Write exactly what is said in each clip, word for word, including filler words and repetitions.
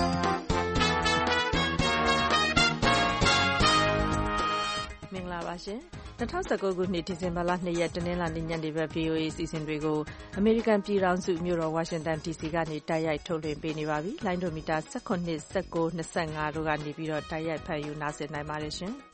မင်္ဂလာပါရှင်၂၀၁၉ခုနှစ်ဒီဇင်ဘာလ၂ရက်တနင်္လာနေ့ညနေဘက် ဗွီအိုအေ အစီအစဉ်တွေကိုအမေရိကန်ပြည်ထောင်စုမြို့တော်ဝါရှင်တန် ဒီစီကနေတိုက်ရိုက်ထုတ်လွှင့်ပေးနေပါပြီ။လိုင်းဒိုမီတာ၁၇, ၁၉, ၂၅တို့ကနေပြီးတော့တိုက်ရိုက်ဖန်ယူနားဆင်နိုင်ပါတယ်ရှင်။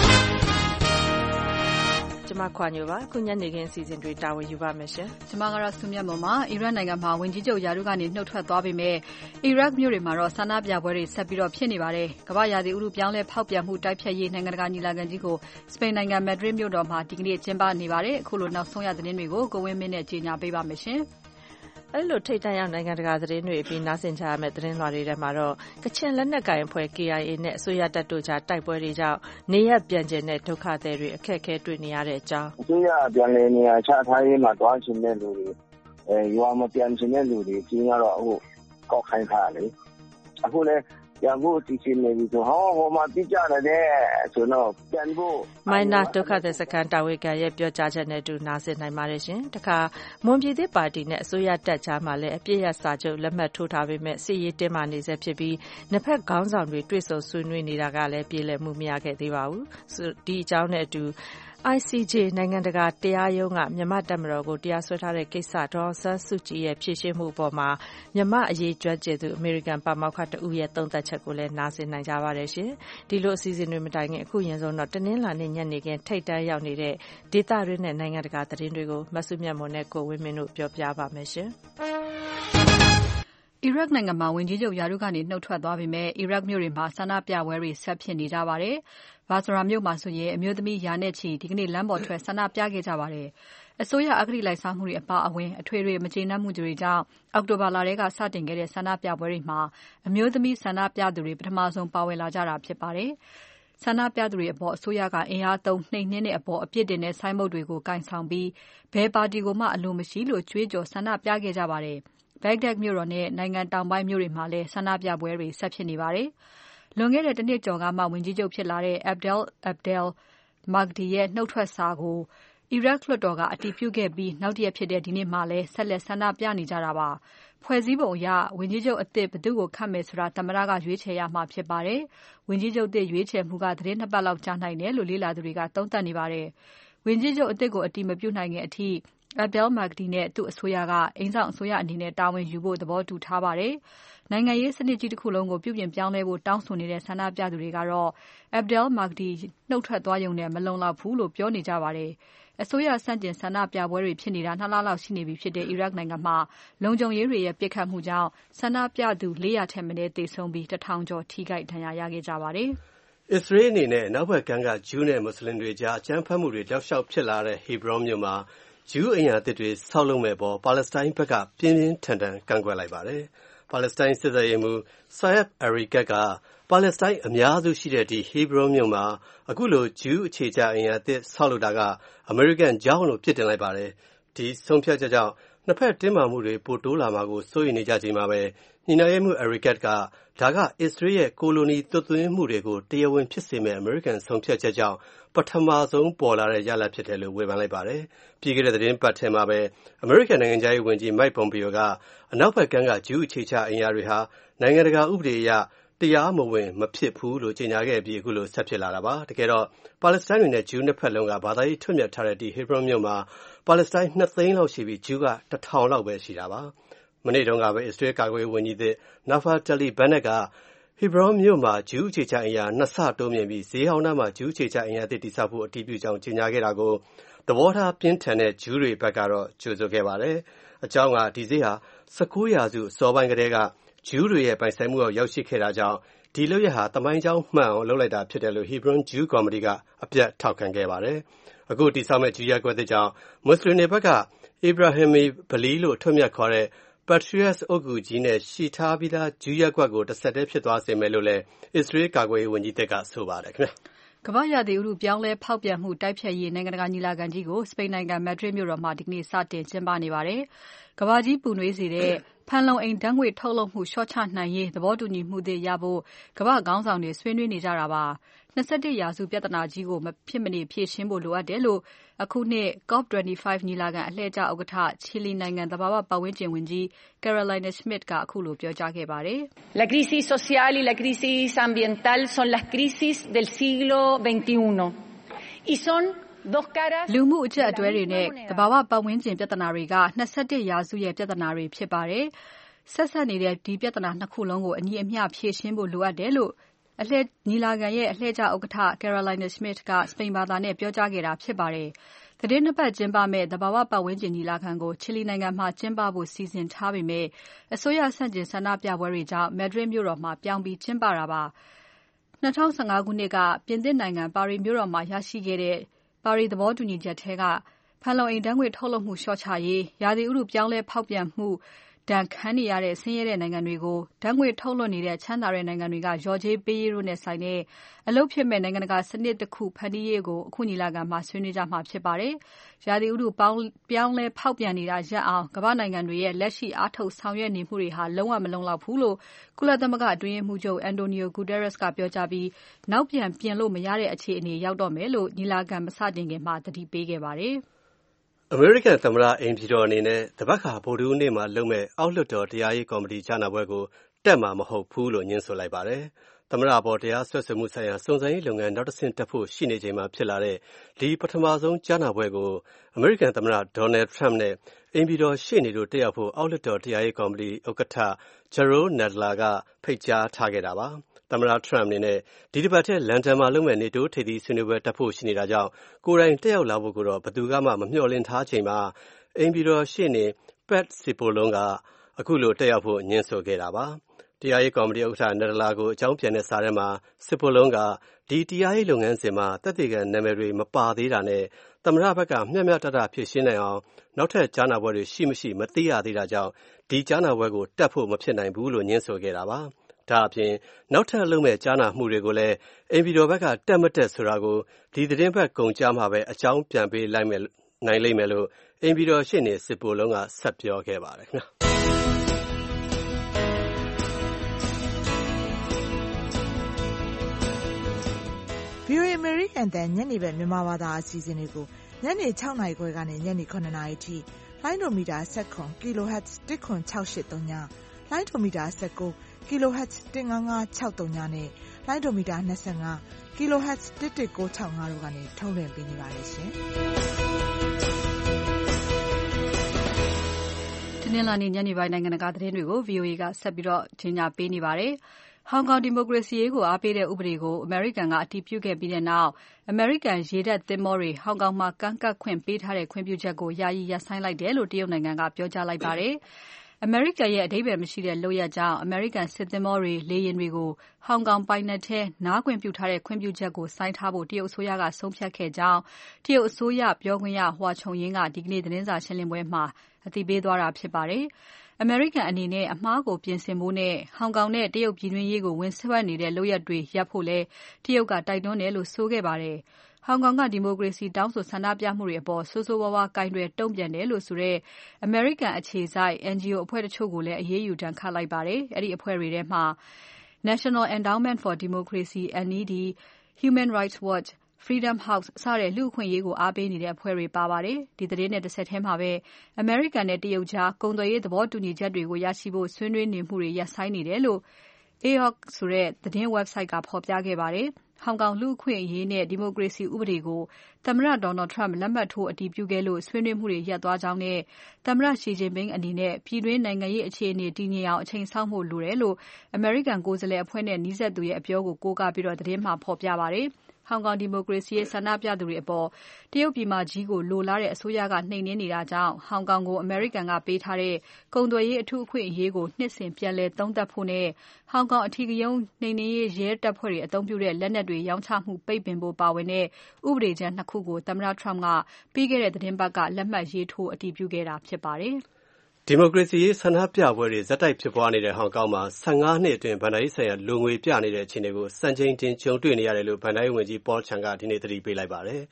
ကျမခွာညိုပါအခုညနေခင်းအစီအစဉ်တွေတာဝန်ယူပါမယ်ရှင်။ကျမကတော့စုမြတ်မုံပါအီရတ်နိုင်ငံမှာဝန်ကြီးချုပ်ယာရုကနေနှုတ်ထွက်သွားပေမဲ့အီရတ်မြို့တွေမှာတော့ဆန္ဒပြပွဲတွေဆက်ပြီးတော့ဖြစ်နေပါတယ်။ကမ္ဘာရာသီဥတုပြောင်းလဲဖောက်ပြန်မှုတိုက်ဖျက်ရေးနိုင်ငံတကာညီလာခံကြီးကိုစပိန်နိုင်ငံမက်ဒရစ်မြို့တော်မှာဒီကနေ့ကျင်းပနေပါတယ်။အခုလိုနောက်ဆုံးရသတင်းတွေကိုကိုဝင်းမင်းနဲ့ကြေညာပေးပါမယ်ရှင်။အဲ့လိုထိတ်တန့်ရောက်နိုင်ငံတကာသတင်းတွေပြီးနားဆင်ကြရမယ့်သတင်းလွှာတွေထဲမှာတော့ကချင်လက်နက်ကိုင်အဖွဲ့ K I A နဲ့အစိုးရတပ်တို့ကြားတိုက်ပွဲတွေကြောင့်နေရပ်ပြန်ကျင်တဲ့ဒုက္ခသည်တွေအခက်အခဲတွေ့နေရတဲ့အကြောင်းအစိုးရပြန်လည်နေရာချထားရေးမှာတွားချင်တဲ့လူတွေအဲရွာမပြန်ချင်တဲ့လူတွေကြီးကတော့အခုကောက်ခိုင်းထားတယ်အခုလည်းပြန်ဖို့တည်ရှိနေပြီဆိုဟောဟိုမှာပြကြတယ်ဆိုတော့ပြန်ဖို့မိုင်းနာဒုက္ခသည်စခန်းတာဝန်ခံရဲ့ပြောကြားချက်နဲ့တူနားဆင်နိုင်ပါတယ်ရှင်။တခါမွန်ပြည်သစ်ပါတီနဲ့အစိုးရတပ်ကြားမှာလည်းအပြည့်ရစာချုပ်လက်မှတ်ထိုးထားပေမဲ့စစ်ရေးတင်းမာနေဆဲဖြစ်ပြီးနှစ်ဖက်ခေါင်းဆောင်တွေတွေ့ဆုံဆွေးနွေးနေတာကလည်းပြေလည်မှုမရခဲ့သေးပါဘူး။ဒီအကြောင်းနဲ့အတူI C J နိုင်ငံတကာတရားရုံးကမြန်မာတပ်မတော်ကိုတရားစွဲထားတဲ့ကိစ္စဒေါ်အောင်ဆန်းစုကြည်ရဲ့ဖြေရှင်းမှုအပေါ်မှာမြန်မာအရေးကျွမ်းကျင်သူအမေရိကန်ပါမောက္ခတဦးရဲ့သုံးသပ်ချက်ကိုလည်းနားဆင်နိုင်ကြပါတယ်ရှင်။ဒီလိုအစီအစဉ်တွေမတိုင်ခင်အခုရင်ဆုံးတော့တနင်္လာနေ့ညနေခင်းထိတ်တန့်ရောက်နေတဲ့ဒေသတွင်းနဲ့နိုင်ငံတကာသတင်းတွေကိုမဆုမြတ်မွန်နဲ့ကိုဝင်းမင်းတို့ပြောပြပါမယ်ရှင်။အီရတ်နိုင်ငံမှာဝန်ကြီးချုပ်ယာရုကနေနှုတ်ထွက်သွားပေမဲ့အီရတ်မြို့တွေမှာဆန္ဒပြပွဲတွေဆက်ဖြစ်နေကြပါတယ်။ဘာဆရာမြို့မှာဆိုရင်အမျိုးသမီးရာနဲ့ချီဒီကနေ့လမ်းပေါ်ထွက်ဆန္ဒပြခဲ့ကြပါတယ်။အစိုးရအဂတိလိုက်စားမှုတွေအပါအဝင်အထွေထွေမကျေနပ်မှုတွေကြောင့်အောက်တိုဘာလထဲကစတင်ခဲ့တဲ့ဆန္ဒပြပွဲတွေမှာအမျိုးသမီးဆန္ဒပြသူတွေပထမဆုံးပါဝင်လာကြတာဖြစ်ပါတယ်။ဆန္ဒပြသူတွေအပေါ်အစိုးရကအင်အားသုံးနှိမ်နင်းတဲ့အပေါ်အပြစ်တင်တဲ့ဆိုင်းဘုတ်တွေကိုကင်ဆောင်ပြီးဘယ်ပါတီကိုမှအလိုမရှိလို့ကြွေးကြော်ဆန္ဒပြခဲ့ကြပါတယ်။ဘဂ္ဂဒက်မြို့တော်နဲ့နိုင်ငံတောင်ပိုင်းမြို့တွေမှာလည်းဆန္ဒပြပွဲတွေဆက်ဖြစ်နေပါတယ်။လွန်ခဲ့တဲ့တစ်နှစ်ကျော်ကမှဝန်ကြီးချုပ်ဖြစ်လာတဲ့ Abdel Abdel Mahdi ရဲ့နှုတ်ထွက်စာကိုအီရတ်လွှတ်တော်ကအတည်ပြုခဲ့ပြီးနောက်တစ်ရက်ဖြစ်တဲ့ဒီနေ့မှလည်းဆက်လက်ဆန္ဒပြနေကြတာပါ။ဖွဲ့စည်းပုံအရဝန်ကြီးချုပ်အသစ်ဘယ်သူ့ကိုခန့်မယ်ဆိုတာသမ္မတကရွေးချယ်ရမှာဖြစ်ပါတယ်။ဝန်ကြီးချုပ်အသစ်ရွေးချယ်မှုကသတင်းနှစ်ပတ်လောက်ကြာနိုင်တယ်လို့လေ့လာသူတွေကသုံးသပ်နေပါတယ်။ဝန်ကြီးချုပ်အသစ်ကိုအတည်မပြုနိုင်ခင်အထိ Abdel Mahdi နဲ့သူ့အစိုးရကအိမ်ဆောင်အစိုးရအနေနဲ့တာဝန်ယူဖို့သဘောတူထားပါတယ်။နိုင်ငံရေးစနစ်ကြီးတစ်ခုလုံးကိုပြုပြင်ပြောင်းလဲဖို့တောင်းဆိုနေတဲ့ဆန္ဒပြသူတွေကတော့ Abdel Mahdi နှုတ်ထွက်သွားရုံနဲ့မလုံလောက်ဘူးလို့ပြောနေကြပါတယ်။အစိုးရဆန့်ကျင်ဆန္ဒပြပွဲတွေဖြစ်နေတာနှစ်လလောက်ရှိနေပြီဖြစ်တဲ့အီရတ်နိုင်ငံမှာလုံခြုံရေးတွေရဲ့ပစ်ခတ်မှုကြောင့်ဆန္ဒပြသူ၄၀၀ထက်မနည်းသေဆုံးပြီးတစ်ထောင်ကျော်ထိခိုက်ဒဏ်ရာရခဲ့ကြပါတယ်။အစ္စရေးအနေနဲ့နောက်ဘက်ကမ်းကဂျူးနဲ့မွတ်စလင်တွေကြားအကြမ်းဖက်မှုတွေတောက်လျှောက်ဖြစ်လာတဲ့ဟေဘရွန်မြို့မှာဂျူးအိမ်ယာသစ်တွေဆောက်လုပ်မဲ့ပေါ်ပါလက်စတိုင်းဘက်ကပြင်းပြင်းထန်ထန်ကန့်ကွက်လိုက်ပါတယ်။ပါလက်စတိုင်းစစ်တပ်ရေးမှူး Saeb Erekat ကပါလက်စတိုင်းအများစုရှိတဲ့ဒီဟေဘရွန်မြို့မှာအခုလိုဂျူးအခြေချအိမ်ယာသစ်ဆောက်လုပ်တာကအမေရိကန်ကြောင့်လို့ပြစ်တင်လိုက်ပါတယ်။ဒီဆုံးဖြတ်ချက်ကြောင့်နှစ်ဖက်တင်းမာမှုတွေပိုတိုးလာမှာကိုစိုးရိမ်နေကြချိန်မှာပဲညီနောင်ရေးမှူး Erekat ကဒါကအစ္စရေးရဲ့ကိုလိုနီသွတ်သွင်းမှုတွေကိုတရားဝင်ဖြစ်စေမဲ့အမေရိကန်ဆုံးဖြတ်ချက်ကြောင့်ပထမဆုံးပေါ်လာတဲ့ရလဒ်ဖြစ်တယ်လို့ဝေဖန်လိုက်ပါတယ်။ပြီးခဲ့တဲ့သတင်းပတ်ထဲမှာပဲအမေရိကန်နိုင်ငံခြားရေးဝန်ကြီး Mike Pompeo ကအနောက်ဘက်ကမ်းကဂျူးအခြေချအိမ်ယာတွေဟာနိုင်ငံတကာဥပဒေအရတရားမဝင်မဖြစ်ဘူးလို့ကြေညာခဲ့ပြီးအခုလိုဆက်ဖြစ်လာတာပါ။တကယ်တော့ပါလက်စတိုင်းတွေနဲ့ဂျူးနှစ်ဖက်လုံးကဘာသာရေးထွတ်မြတ်ထားတဲ့ဒီဟေဘရွန်မြို့မှာပါလက်စတိုင်းနှစ်သိန်းလောက်ရှိပြီးဂျူးကတစ်ထောင်လောက်ပဲရှိတာပါ။မနေ့တုန်းကပဲအစ္စရေးကာကွယ်ရေးဝန်ကြီးသစ် Naftali Bennett ကဟေဘရွန်မြို့မှာဂျူးအခြေချအိမ်ယာနှစ်ဆတိုးမြင့်ပြီးဈေးဟောင်းနားမှာဂျူးအခြေချအိမ်ယာသစ်တည်ဆောက်ဖို့အတည်ပြုကြောင်းကြေညာခဲ့တာကိုသဘောထားပြင်းထန်တဲ့ဂျူးတွေဘက်ကတော့ကြိုဆိုခဲ့ပါတယ်။အကြောင်းကဒီဈေးဟာ၁၉ရာစုအစောပိုင်းကတည်းကဂျူးတွေရဲ့ပိုင်ဆိုင်မှုအောက်ရောက်ရှိခဲ့တာကြောင့်ဒီလုပ်ရဟာသမိုင်းကြောင်းမှန်အောင်လုပ်လိုက်တာဖြစ်တယ်လို့ဟေဘရွန်ဂျူးကော်မတီကအပြတ်ထောက်ခံခဲ့ပါတယ်။အခုတည်ဆောက်မဲ့ဂျူးရပ်ကွက်သစ်ကြောင့်မွတ်စလင်တွေဘက်က Ibrahimi Valley လို့ထွတ်မြတ်ခေါ်တဲ့ Patriot အုတ်ဂူကြီးနဲ့ရှိထားပြီးသားဂျူးရပ်ကွက်ကိုတစ်ဆက်တည်းဖြစ်သွားစေမယ်လို့လည်းအစ္စရေးကာကွယ်ရေးဝန်ကြီးသစ်ကဆိုပါတယ်ခင်ဗျာ။ကမ္ဘာရာသီဥတုပြောင်းလဲဖောက်ပြန်မှုတိုက်ဖျက်ရေးနိုင်ငံတကာညီလာခံကြီးကိုစပိန်နိုင်ငံမက်ဒရစ်မြို့တော်မှာဒီကနေ့စတင်ကျင်းပနေပါတယ်။ကမ္ဘာကြီးပူနွေးစေတဲ့ဖန်လုံအိမ်ဓာတ်ငွေ့ထုတ်လွှတ်မှုလျှော့ချနိုင်ရေးသဘောတူညီမှုသစ်ရဖို့ကမ္ဘာ့ခေါင်းဆောင်တွေဆွေးနွေးနေကြတာပါ။၂၁ရာစုပြဿနာကြီးကိုမဖြစ်မနေဖြေရှင်းဖို့လိုအပ်တယ်လို့အခုနှစ် COP ၂၅ ညီလာခံအလှည့်ကျဥက္ကဋ္ဌချီလီနိုင်ငံသဘာဝပတ်ဝန်းကျင်ဝန်ကြီး Carolina Schmidt ကအခုလိုပြောကြားခဲ့ပါတယ်။ La crisis social y la crisis ambiental son las crisis del siglo veintiuno y son dos caras လူမှုအကျပ်အတည်းတွေနဲ့သဘာဝပတ်ဝန်းကျင်ပြဿနာတွေက၂၁ရာစုရဲ့ပြဿနာတွေဖြစ်ပါတယ်။ဆက်ဆက်နေတဲ့ဒီပြဿနာနှစ်ခုလုံးကိုအညီအမျှဖြေရှင်းဖို့လိုအပ်တယ်လို့အလှည့်ညီလာခံရဲ့အလှည့်ကျဥက္ကဋ္ဌ Carolina Schmidt ကစပိန်ဘာသာနဲ့ပြောကြားခဲ့တာဖြစ်ပါတယ်။သတင်းနှစ်ပတ်ကျင်းပမဲ့သဘာဝပတ်ဝန်းကျင်ညီလာခံကိုချီလီနိုင်ငံမှာကျင်းပဖို့စီစဉ်ထားပေမဲ့အစိုးရဆန့်ကျင်ဆန္ဒပြပွဲတွေကြောင့် Madrid မြို့တော်မှာပြောင်းပြီးကျင်းပတာပါ။၂၀၁၅ခုနှစ်ကပြင်သစ်နိုင်ငံပါရီမြို့တော်မှာရရှိခဲ့တဲ့ပါရီသဘောတူညီချက်ထဲကဖန်လုံအိမ်ဓာတ်ငွေ့ထုတ်လွှတ်မှုလျှော့ချရေးရာသီဥတုပြောင်းလဲဖောက်ပြန်မှုဒဏ်ခံနေရတဲ့ဆင်းရဲတဲ့နိုင်ငံတွေကိုဓာတ်ငွေ့ထုတ်လွှတ်နေတဲ့ချမ်းသာတဲ့နိုင်ငံတွေကလျော်ကြေးပေးရေးတို့နဲ့ဆိုင်တဲ့အလုပ်ဖြစ်မဲ့နိုင်ငံတကာစနစ်တစ်ခုဖန်တီးရေးကိုအခုညီလာခံမှာဆွေးနွေးကြမှာဖြစ်ပါတယ်။ရာသီဥတုပြောင်းလဲဖောက်ပြန်နေတာရပ်အောင်ကမ္ဘာနိုင်ငံတွေရဲ့လက်ရှိအားထုတ်ဆောင်ရွက်နေမှုတွေဟာလုံးဝမလုံလောက်ဘူးလို့ကုလသမဂ္ဂအတွင်းရေးမှူးချုပ် Antonio Guterres ကပြောကြားပြီးနောက်ပြန်ပြင်လို့မရတဲ့အခြေအနေရောက်တော့မယ်လို့ညီလာခံမစတင်ခင်မှာသတိပေးခဲ့ပါတယ်။အမေရိကန်သမ္မတအိမ်ဖြူတော်အနေနဲ့တပတ်ခါဗုဒ္ဓဟူးနေ့မှာလုပ်မဲ့အောက်လွှတ်တော်တရားရေးကော်မတီကြားနာပွဲကိုတက်မှာမဟုတ်ဘူးလို့ညွှန်းဆိုလိုက်ပါတယ်။သမ္မတအပေါ်တရားစွဲဆိုမှုဆိုင်ရာစုံစမ်းရေးလုပ်ငန်းနောက်တစ်ဆင့်တက်ဖို့ရှိနေချိန်မှာဖြစ်လာတဲ့ဒီပထမဆုံးကြားနာပွဲကိုအမေရိကန်သမ္မတ Donald Trump နဲ့အိမ်ဖြူတော်ရှေ့နေတို့တက်ရောက်ဖို့အောက်လွှတ်တော်တရားရေးကော်မတီဥက္ကဋ္ဌ Jerrold Nadler ကဖိတ်ကြားထားခဲ့တာပါ။သမ္မတ Trump အနေနဲ့ဒီတစ်ပတ်ထဲလန်ဒန်မှာလုပ်မဲ့ NATO ထိပ်သီးဆွေးနွေးပွဲတက်ဖို့ရှိနေတာကြောင့်ကိုယ်တိုင်တက်ရောက်လာဖို့ကိုတော့ဘယ်သူမှမမျှော်လင့်ထားချိန်မှာအိမ်ဖြူတော်ရှေ့နေ Pat Cipollone ကအခုလိုတက်ရောက်ဖို့ညွှန်းဆိုခဲ့တာပါ။တရားရေးကော်မတီဥက္ကဋ္ဌ Nadler ကိုအကြောင်းပြန်တဲ့စာထဲမှာ Cipollone ကဒီတရားရေးလုပ်ငန်းစဉ်မှာသက်သေခံနာမည်တွေမပါသေးတာနဲ့သမ္မတဘက်ကမျှမျှတတဖြေရှင်းနိုင်အောင်နောက်ထပ်ကြားနာပွဲတွေရှိမရှိမသိရသေးတာကြောင့်ဒီကြားနာပွဲကိုတက်ဖို့မဖြစ်နိုင်ဘူးလို့ညွှန်းဆိုခဲ့တာပါ။ဒါအပြင်နောက်ထပ်လုပ်မဲ့ကြားနာမှုတွေကိုလည်းအိမ်ဖြူတော်ဘက်ကတက်မတက်ဆိုတာကိုဒီသတင်းပတ်ကုန်ကြမှာပဲအကြောင်းပြန်ပေးလိုက်မယ်နိုင်လိမ့်မယ်လို့အိမ်ဖြူတော်ရှေ့နေစစ်ပိုလုံးကဆက်ပြောခဲ့ပါတယ်ခင်ဗျာဗီအိုအေ American တန်ညနေဘက်မြန်မာဘာသာအစီအစဉ်တွေကိုညနေ၆နာရီခွဲကနေညနေ၇နာရီထိလိုင်းဒိုမီတာ၁၇ kilohertz ၁ခွန်၆၈၃ညလိုင်းဒိုမီတာ၁၉ kilohertz ၁၅၅၆၃ညနဲ့လိုင်းဒိုမီတာ၂၅ kilohertz ၁၁၉၆၅တို့ကနေထုတ်လွှင့်ပေးနေပါတယ်ရှင်။ဒီနေ့လာနေညနေပိုင်းနိုင်ငံတကာသတင်းတွေကို ဗီအိုအေ ကဆက်ပြီးတော့ကြီးညာပေးနေပါတယ်။ဟောင်ကောင်ဒီမိုကရေစီရေးကိုအားပေးတဲ့ဥပဒေကိုအမေရိကန်ကအတည်ပြုခဲ့ပြီးတဲ့နောက်အမေရိကန်ရေတပ်သင်္ဘောတွေဟောင်ကောင်မှာကမ်းကပ်ခွင့်ပေးထားတဲ့ခွင့်ပြုချက်ကိုယာယီရပ်ဆိုင်းလိုက်တယ်လို့တရုတ်နိုင်ငံကပြောကြားလိုက်ပါတယ်။အမေရိကန်ရဲ့အဓိပ္ပာယ်မရှိတဲ့လုပ်ရပ်ကြောင့်အမေရိကန်စစ်သင်္ဘောတွေလေယာဉ်တွေကိုဟောင်ကောင်ပိုင်နက်ထဲနားခွင့်ပြုထားတဲ့ခွင့်ပြုချက်ကိုဆိုင်းထားဖို့တရုတ်အစိုးရကဆုံးဖြတ်ခဲ့ကြောင်းတရုတ်အစိုးရပြောခွင့်ရဟွာချုံယင်းကဒီကနေ့သတင်းစာရှင်းလင်းပွဲမှာအသိပေးသွားတာဖြစ်ပါတယ်။အမေရိကန်အနေနဲ့အမှားကိုပြင်ဆင်ဖို့နဲ့ဟောင်ကောင်နဲ့တရုတ်ပြည်တွင်းရေးကိုဝင်ဆွတ်နေတဲ့လုပ်ရပ်တွေရပ်ဖို့လဲတရုတ်ကတိုက်တွန်းတယ်လို့ဆိုခဲ့ပါတယ်။ဟောင်ကောင်ကဒီမိုကရေစီတောင်းဆိုဆန္ဒပြမှုတွေအပေါ်ဆိုးဆိုးဝါးဝါးကင်တွယ်တုံ့ပြန်တယ်လို့ဆိုတဲ့အမေရိကန်အခြေစိုက် N G O အဖွဲ့တချို့ကိုလည်းအရေးယူဒဏ်ခတ်လိုက်ပါတယ်။အဲ့ဒီအဖွဲ့တွေထဲမှာ National Endowment for Democracy N E D, Human Rights Watch, Freedom House စတဲ့လူ့အခွင့်အရေးကိုအားပေးနေတဲ့အဖွဲ့တွေပါပါတယ်။ဒီသတင်းနဲ့တစ်ဆက်ထဲမှာပဲအမေရိကန်နဲ့တရုတ်ကြားကုန်သွယ်ရေးသဘောတူညီချက်တွေကိုရရှိဖို့ဆွေးနွေးနေမှုတွေရပ်ဆိုင်းနေတယ်လို့ A O C ဆိုတဲ့သတင်း website ကဖော်ပြခဲ့ပါတယ်။ဟောင်ကောင်လူ့အခွင့်အရေးနဲ့ဒီမိုကရေစီဥပဒေကိုသမ္မတ Donald Trump လက်မှတ်ထိုးအတည်ပြုခဲ့လို့ဆွေးနွေးမှုတွေရပ်သွားကြောင်းနဲ့သမ္မတ Xi Jinping အနေနဲ့ပြည်တွင်းနိုင်ငံရေးအခြေအနေတည်ငြိမ်အောင်အချိန်စောင့်ဖို့လိုတယ်လို့အမေရိကန်ကိုယ်စားလှယ်အဖွဲ့နဲ့နှီးစပ်သူရဲ့အပြောကိုကိုးကားပြီးတော့သတင်းမှာဖော်ပြပါတယ်။ဟောင်ကောင်ဒီမိုကရေစီရေးဆန္ဒပြသူတွေအပေါ်တရုတ်ပြည်မကြီးကိုလိုလားတဲ့အစိုးရကနှိမ်နင်းနေတာကြောင့်ဟောင်ကောင်ကိုအမေရိကန်ကပေးထားတဲ့ကုန်သွယ်ရေးအထူးအခွင့်အရေးကိုနှစ်စဉ်ပြန်လည်သုံးသပ်ဖို့နဲ့ဟောင်ကောင်အထီးကရုန်းနှိမ်နင်းရေးရဲတပ်ဖွဲ့တွေအသုံးပြုတဲ့လက်နက်တွေရောင်းချမှုပိတ်ပင်ဖို့ပါဝင်တဲ့ဥပဒေကြမ်းနှစ်ခုကိုသမ္မတ Trump ကပြီးခဲ့တဲ့သတင်းပတ်ကလက်မှတ်ရေးထိုးအတည်ပြုခဲ့တာဖြစ်ပါတယ်။ဒီမိုကရေစီရေးဆန္ဒပြပွဲတွေဇက်တိုက်ဖြစ်ပွားနေတဲ့ဟောင်ကောင်မှာ၁၅နှစ်အတွင်းဗန်ဒါရေးဆိုင်ရာလူငွေပြနေတဲ့အခြေအနေကိုစံချိန်တင်ကြုံတွေ့နေရတယ်လို့ဗန်ဒါရေးဝန်ကြီး Paul Chan ကဒီနေ့သတိပေးလိုက်ပါတယ်။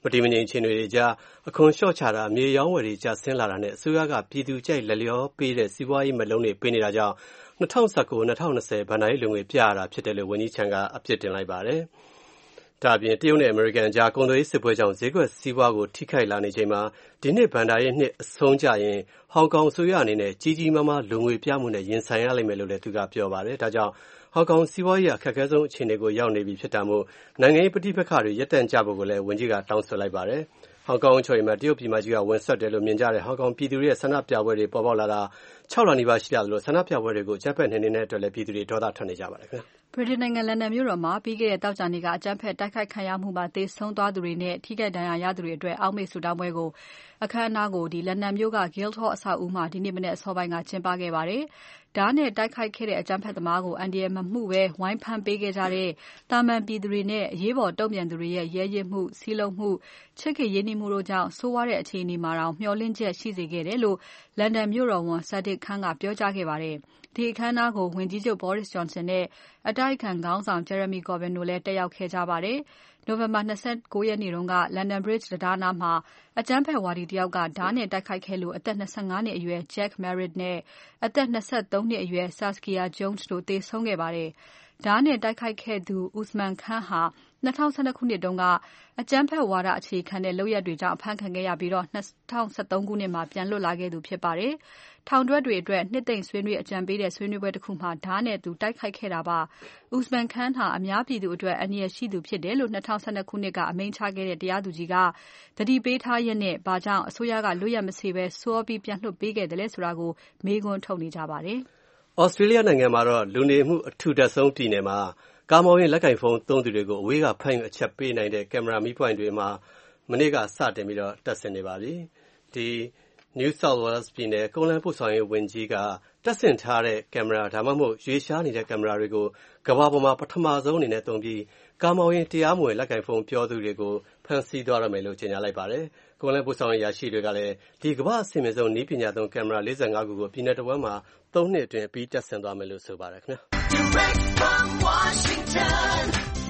မတည်မငြိမ်အခြေအနေတွေကြားအခွန်လျှော့ချတာမြေရောင်းဝယ်တွေကျဆင်းလာတာနဲ့အစိုးရကပြည်သူကြိုက်လက်လျောပေးတဲ့စီးပွားရေးမလုံးတွေပေးနေတာကြောင့်၂၀၁၉ ၂၀၂၀ဘဏ္ဍာရေးလိုငွေပြရတာဖြစ်တယ်လို့ဝန်ကြီးချန်ကအပြစ်တင်လိုက်ပါတယ်။ဒါ့အပြင်တရုတ်နဲ့အမေရိကန်ကြားကုန်သွယ်ရေးစစ်ပွဲကြောင့်ဈေးကွက်စီးပွားကိုထိခိုက်လာနေချိန်မှာဒီနှစ်ဘဏ္ဍာရေးနှစ်အဆုံးကျရင်ဟောင်ကောင်အစိုးရအနေနဲ့ကြီးကြီးမားမားလိုငွေပြမှုနဲ့ရင်ဆိုင်ရလိမ့်မယ်လို့လည်းသူကပြောပါတယ်။ဒါကြောင့်ဟောင်ကောင်စီးပွားရေးအခက်အခဲဆုံးအခြေအနေကိုရောက်နေပြီဖြစ်တာမို့နိုင်ငံရေးပဋိပက္ခတွေရပ်တန့်ကြဖို့ကိုလည်းဝန်ကြီးကတောင်းဆိုလိုက်ပါတယ်။ဟောင်ကောင်အချုပ်အမှာတရုတ်ပြည်မကြီးကဝန်ဆက်တယ်လို့မြင်ကြတဲ့ဟောင်ကောင်ပြည်သူတွေရဲ့ဆန္ဒပြပွဲတွေပေါ်ပေါက်လာတာ၆လနီးပါးရှိလာလို့ဆန္ဒပြပွဲတွေကိုကြက်ဖက်နေနေတဲ့အတွက်လည်းပြည်သူတွေဒေါသထွက်နေကြပါတယ်ခင်ဗျာဗြိတိန်နိုင်ငံလန်ဒန်မြို့တော်မှာပြီးခဲ့တဲ့တောက်ကြနေကအကြမ်းဖက်တိုက်ခိုက်ခံရမှုမှာသေဆုံးသွားသူတွေနဲ့ထိခိုက်ဒဏ်ရာရသူတွေအတွက်အောက်မေ့ဆုတောင်းပွဲကိုအခမ်းအနားကိုဒီလန်ဒန်မြို့က Guildhall အဆောက်အဦမှာဒီနေ့မနေ့အစောပိုင်းကကျင်းပခဲ့ပါတယ်။ဓာတ်နဲ့တိုက်ခိုက်ခဲ့တဲ့အကြမ်းဖက်သမားကိုအန်ဒီရယ်မမှုပဲဝိုင်းဖမ်းပေးခဲ့ကြတဲ့တာမန်ပြည်သူတွေနဲ့အရေးပေါ်တုံ့ပြန်သူတွေရဲ့ရဲရင့်မှုစီးလုံးမှုချစ်ခင်ရင်းနှီးမှုတို့ကြောင့်ဆိုးဝါးတဲ့အခြေအနေမှာတော့မျှော်လင့်ချက်ရှိစေခဲ့တယ်လို့လန်ဒန်မြို့တော်ဝန် Sadiq Khan ကပြောကြားခဲ့ပါတယ်။ဒီအခမ်းအနားကိုဝန်ကြီးချုပ် Boris Johnson နဲ့အတိုက်အခံခေါင်းဆောင် Jeremy Corbyn တို့လည်းတက်ရောက်ခဲ့ကြပါတယ်။နိုဝင်ဘာ၂၉ရက်နေ့တုန်းက London Bridge တံတားနားမှာအကြမ်းဖက်ဝါဒီတယောက်ကဓာတ်နဲ့တိုက်ခိုက်ခဲ့လို့အသက်၂၅နှစ်အရွယ် Jack Merritt နဲ့အသက်၂၃နှစ်အရွယ် Saskia Jones တို့သေဆုံးခဲ့ပါတယ်။ဓာတ်နဲ့တိုက်ခိုက်ခဲ့သူ Usman Khan ဟာ၂၀၁၂ခုနှစ်တုန်းကအကြမ်းဖက်ဝါဒအခြေခံတဲ့လုပ်ရပ်တွေကြောင့်အဖမ်းခံခဲ့ရပြီးတော့၂၀၁၃ခုနှစ်မှာပြန်လွတ်လာခဲ့သူဖြစ်ပါတယ်။ထောင်တွက်တွေအတွက်နှစ်သိမ့်ဆွေးနွေးအကြံပေးတဲ့ဆွေးနွေးပွဲတစ်ခုမှာဓာတ်နဲ့သူတိုက်ခိုက်ခဲ့တာပါ။ Usman Khan ဟာအများပြည်သူအတွက်အန္တရာယ်ရှိသူဖြစ်တယ်လို့၂၀၁၂ခုနှစ်ကအမိန့်ချခဲ့တဲ့တရားသူကြီးကသတိပေးထားရက်နဲ့ဘာကြောင့်အစိုးရကလွတ်ရက်မစေဘဲစောပြီးပြန်လွှတ်ပေးခဲ့တယ်လဲဆိုတာကိုမေးခွန်းထုတ်နေကြပါတယ်။ Australia နိုင်ငံမှာတော့လူနေမှုအထူထပ်ဆုံးပြည်နယ်မှာကားမောင်းရင်လက်ကင်ဖုန်းသုံးသူတွေကိုအဝေးကဖမ်းယူအချက်ပေးနိုင်တဲ့ကင်မရာမီးပွိုင့်တွေမှာမနေ့ကစတင်ပြီးတော့တပ်ဆင်နေပါပြီ။ဒီ New South Wales ပြည်နယ်ကုန်းလမ်းပို့ဆောင်ရေးဝန်ကြီးကတပ်ဆင်ထားတဲ့ကင်မရာဒါမှမဟုတ်ရွေးရှားနေတဲ့ကင်မရာတွေကိုကမ္ဘာပေါ်မှာပထမဆုံးအနေနဲ့သုံးပြီးကားမောင်းရင်တရားမဝင်လက်ကင်ဖုန်းပြောသူတွေကိုဖမ်းဆီးသွားရမယ်လို့ကြေညာလိုက်ပါတယ်။ကုန်းလမ်းပို့ဆောင်ရေးရရှိတွေကလည်းဒီကမ္ဘာအဆင့်မြင့်ဆုံးနည်းပညာသုံးကင်မရာ၄၅ခုကိုပြည်နယ်တစ်ဝန်းမှာသုံးနှစ်အတွင်းပြီးတပ်ဆင်သွားမယ်လို့ဆိုပါတယ်ခင်ဗျာ။ Direct from Washington,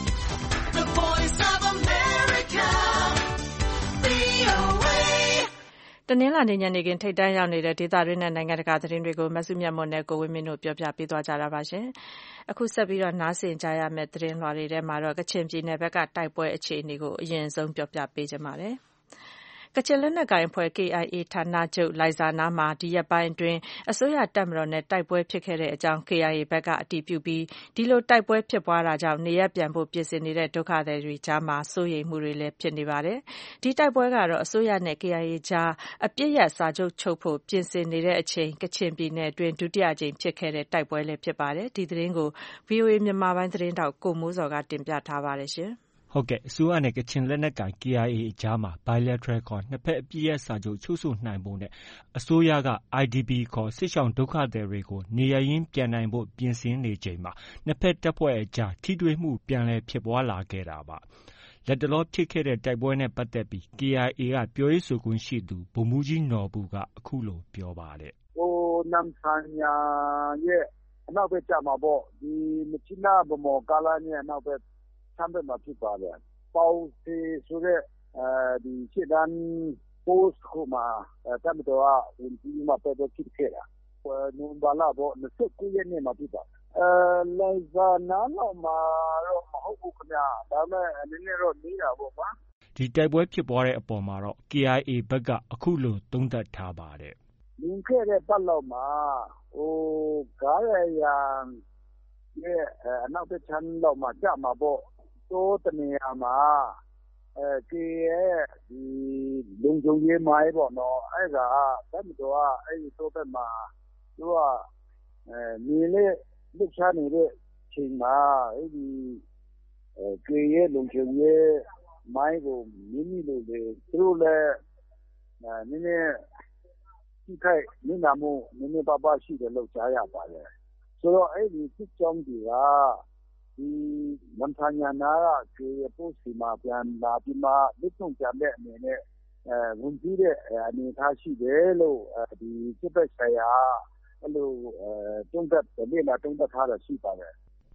the voice of America, ဗွီအိုအေတနင်္လာနေ့ညနေခင်းထိပ်တန်းရောက်နေတဲ့ဒေသတွင်းနဲ့နိုင်ငံတကာသတင်းတွေကိုမဆုမြတ်မွန်နဲ့ကိုဝင်းမင်းတို့ပြောပြပေးသွားကြတာပါရှင်။အခုဆက်ပြီးတော့နားဆင်ကြရမယ့်သတင်းလွှာတွေထဲမှာတော့ကချင်ပြည်နယ်ဘက်ကတိုက်ပွဲအခြေအနေကိုအရင်ဆုံးပြောပြပေးကြပါမယ်။ကချင်လက်နက်ကိုင်အဖွဲ့ K I A ဌာနချုပ်လိုင်ဇာနားမှာဒီရက်ပိုင်းအတွင်းအစိုးရတပ်မတော်နဲ့တိုက်ပွဲဖြစ်ခဲ့တဲ့အကြောင်း K I A ဘက်ကအတည်ပြုပြီးဒီလိုတိုက်ပွဲဖြစ်ပွားတာကြောင့်နေရပ်ပြန်ဖို့ပြင်ဆင်နေတဲ့ဒုက္ခသည်တွေကြားမှာစိုးရိမ်မှုတွေလည်းဖြစ်နေပါတယ်။ဒီတိုက်ပွဲကတော့အစိုးရနဲ့ K I A ကြားအပစ်ရပ်စာချုပ်ချုပ်ဖို့ပြင်ဆင်နေတဲ့အချိန်ကချင်ပြည်နယ်အတွင်းဒုတိယအကြိမ်ဖြစ်ခဲ့တဲ့တိုက်ပွဲလည်းဖြစ်ပါတယ်။ဒီသတင်းကို ဗွီအိုအေမြန်မာပိုင်းသတင်းတောက်ကိုမိုးစော်ကတင်ပြထားပါတယ်ရှင်။ဟုတ်ကဲ့အစိုးရနဲ့ကချင်လက်နက်ကိုင် K I A အကြားမှာ Bilateral ခေါ်နှစ်ဖက်အပစ်ရပ်စာချုပ်ချုပ်ဆိုနိုင်ဖို့နဲ့အစိုးရက I D P ခေါ်စစ်ရှောင်ဒုက္ခသည်တွေကိုနေရပ်ရင်းပြန်နိုင်ဖို့ပြင်ဆင်နေချိန်မှာနှစ်ဖက်တပ်ဖွဲ့အကြားထိတွေ့မှုပြန်လည်ဖြစ်ပွားလာခဲ့တာပါ။လက်တလောဖြစ်ခဲ့တဲ့တိုက်ပွဲနဲ့ပတ်သက်ပြီး K I A ကပြောရေးဆိုခွင့်ရှိသူဗိုလ်မှူးကြီးနော်ဘူကအခုလိုပြောပါတယ်။ဟိုနမ်ဆန်ညာရဲ့အနောက်ဘက်ကျမှာပေါ့ဒီမြစ်ကြီးနားဗမော်ကားလမ်းရဲ့အနောက်ဘက်ဆမ်းဘက်မှာဖြစ်ပါတယ်။ပေါစီဆိုတဲ့အဲဒီရှေ့တန်း post ခုမှာတပ်မတော်ကဝင်ပြီးမှပဲဖြစ်ခဲ့တာ။နိုဝင်ဘာလပေါ့၂၉ရက်နေ့မှာဖြစ်ပါတယ်။အဲလိုင်ဇာနားလောက်မှာတော့မဟုတ်ဘူးခင်ဗျ။ဒါပေမဲ့နည်းနည်းတော့နီးတာပေါ့ကွာ။ဒီတိုက်ပွဲဖြစ်ပွားတဲ့အပေါ်မှာတော့ K I A ဘက်ကအခုလိုသုံးသပ်ထားပါတယ်။လွန်ခဲ့တဲ့ပတ်လောက်မှာဟိုကားရရန်ရဲ့အနောက်ဘက်ခြမ်းလောက်မှာကြမှာပေါ့တော့တနေရာမှာအဲကေရဲ့ဒီလုံခြုံရေးမိုင်းပေါ့နော်အဲ့ဒါတပ်မတော်ကအဲ့ဒီတော့ဘက်မှာသူကအဲမြေလေးလှစ်ချနေတဲ့ချိန်မှာအဲ့ဒီအဲကေရဲ့လုံခြုံရေးမိုင်းကိုမြင်းမြင့်လို့လေသူတို့လည်းနည်းနည်းဒီခိုင်နည်းနာမှုနည်းနည်းပါးပါးရှိတယ်လို့ကြားရပါတယ်ဆိုတော့အဲ့ဒီစစ်ကြောင်းတွေကဒီမန်ထာညာနာကကျေပို့စီမှာပြန်လာပြီးမှလက်ဆောင်ပြန်တဲ့အနေနဲ့အဲဝန်ကြီးတဲ့အနေထားရှိတယ်လို့ဒီစစ်ဘက်ဆိုင်ရာအဲ့လိုအဲတုံးသက်လေ့လာတုံးသက်ထားတာရှိပါတယ်